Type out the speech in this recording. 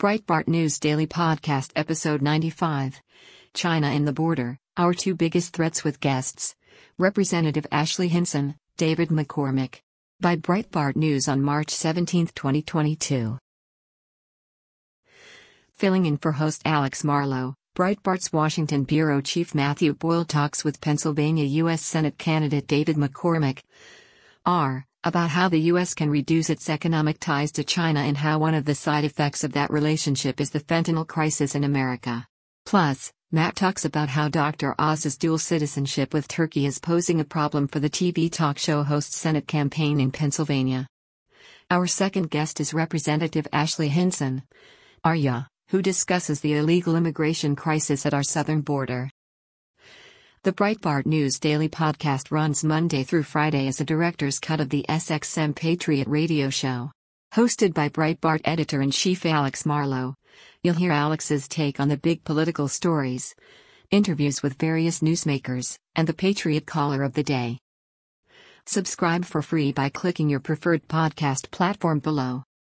Breitbart News Daily Podcast Episode 95. China and the Border, Our Two Biggest Threats with Guests. Representative Ashley Hinson, David McCormick. By Breitbart News on March 17, 2022. Filling in for host Alex Marlow, Breitbart's Washington Bureau Chief Matthew Boyle talks with Pennsylvania U.S. Senate candidate David McCormick. About how the U.S. can reduce its economic ties to China and how one of the side effects of that relationship is the fentanyl crisis in America. Plus, Matt talks about how Dr. Oz's dual citizenship with Turkey is posing a problem for the TV talk show host's Senate campaign in Pennsylvania. Our second guest is Representative Ashley Hinson, who discusses the illegal immigration crisis at our southern border. The Breitbart News Daily Podcast runs Monday through Friday as a director's cut of the SXM Patriot radio show. Hosted by Breitbart editor-in-chief Alex Marlow, you'll hear Alex's take on the big political stories, interviews with various newsmakers, and the Patriot Caller of the Day. Subscribe for free by clicking your preferred podcast platform below.